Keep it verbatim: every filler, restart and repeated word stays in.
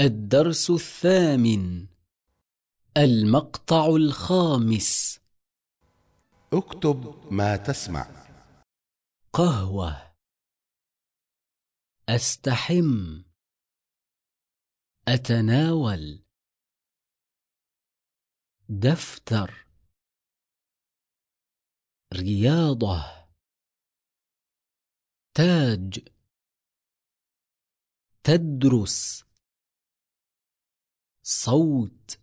الدرس الثامن. المقطع الخامس. اكتب ما تسمع. قهوة. أستحم. أتناول. دفتر. رياضة. تاج. تدرس. صوت.